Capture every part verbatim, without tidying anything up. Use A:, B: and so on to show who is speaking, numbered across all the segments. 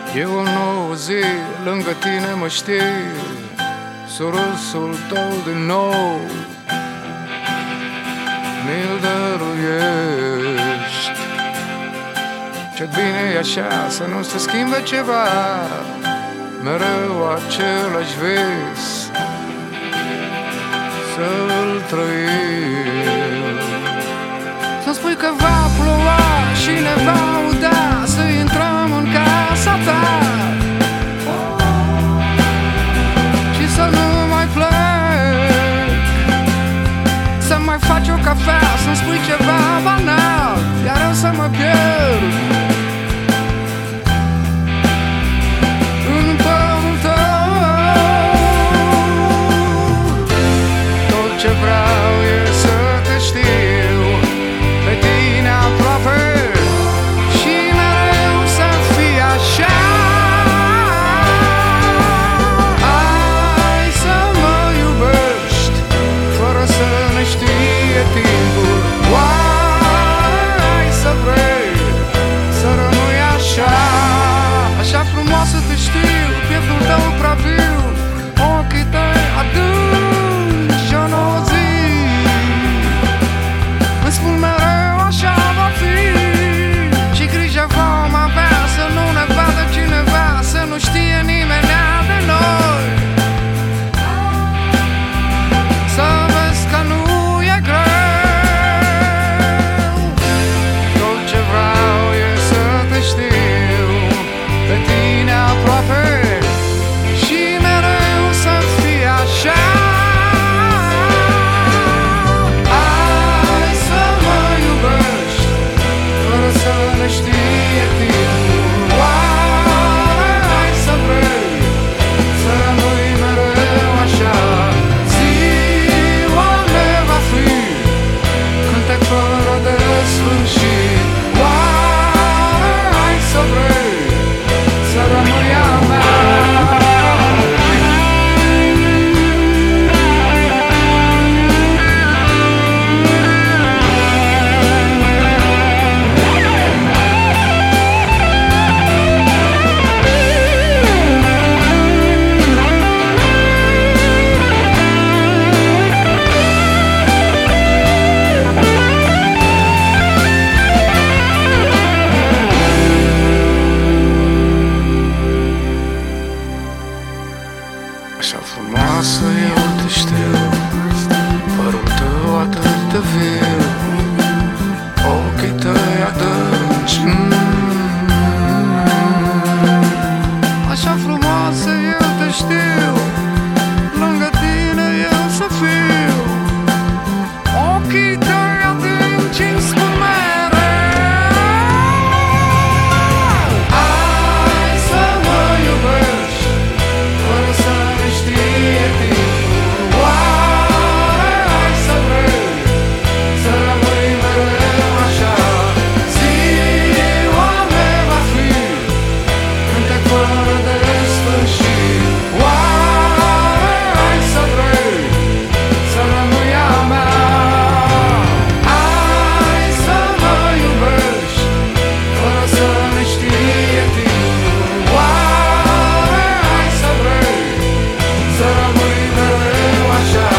A: E o nouă zi, lângă tine mă știi, surâsul tău din nou mi-l dăruiești. Ce bine e așa să nu se schimbe ceva, mereu același vis să-l trăim. Să-mi spui că va ploua și ne va uda, să intrăm în casa ta și să nu mai plec, să mai faci o cafea, să-mi spui ceva banal, iar eu să mă pierd în părul tău. Tot ce vreau e să te știu pe tine aproape și mereu să fii așa. Hai să mă iubești fără să ne știe timpul. Oare ai să vrei să rămâi așa? Așa frumoasă te știu, pieptul tău prea viu, ochii tăi adânci și o nouă zi îmi spun mereu așa va fi. Și grijă vom avea să nu ne vadă cineva, să nu știe nimeni de noi, să vezi că nu e greu. Tot ce vreau e să te știu pe tine aproape și mereu să fii așa. Hai să mă iubești fără să ne știe timpul. Oare ai să vrei să rămâi mereu așa? Ziua ne va fi cântec fără de sfârșit. Oare ai să vrei să rămâi a mea? Așa frumoasă eu te știu, părul tău atât de viu, ochii tăi adânci. mm. Așa frumoasă eu te știu, lângă tine eu să fiu, ochii tăi adânci îmi spun mereu. Hai să mă iubești fără să ne știe timpul. Oare ai să vrei să rămâi mereu așa? Ziua ne va fi cântec fără de sfârșit. Oare ai să vrei să rămâi a mea? Hai să mă iubești fără să ne știe timpul. Oare ai să vrei să rămâi mereu așa?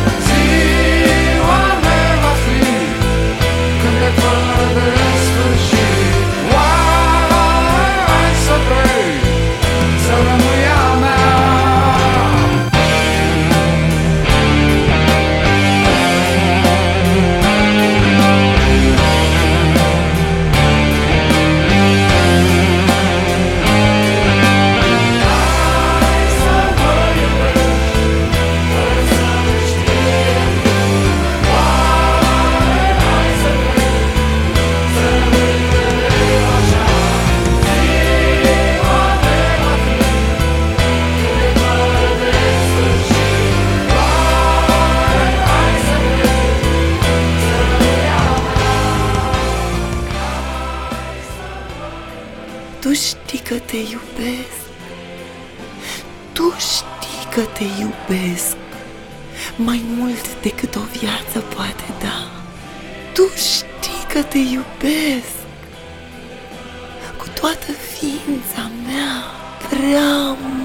A: Ziua ne va fi cântec fără de sfârșit. Oare ai să vrei să rămâi a mea?
B: Tu știi că te iubesc, tu știi că te iubesc mai mult decât o viață poate da. Tu știi că te iubesc cu toată ființa mea. prea